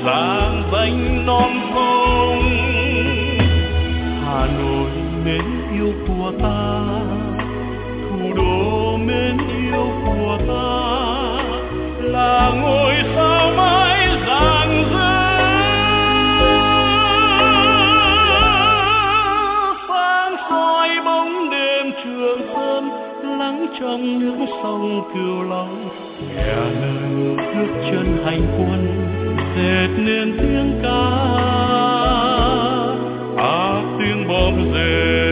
dáng danh non sông. Hà Nội mến yêu của ta, thủ đô mến yêu của ta, là ngôi sao mãi rạng rỡ, sáng soi bóng đêm Trường Sơn, lắng trong nước sông Cửu Long. Nhà nơi bước chân hành quân, dệt nên tiếng ca, tiếng bom rền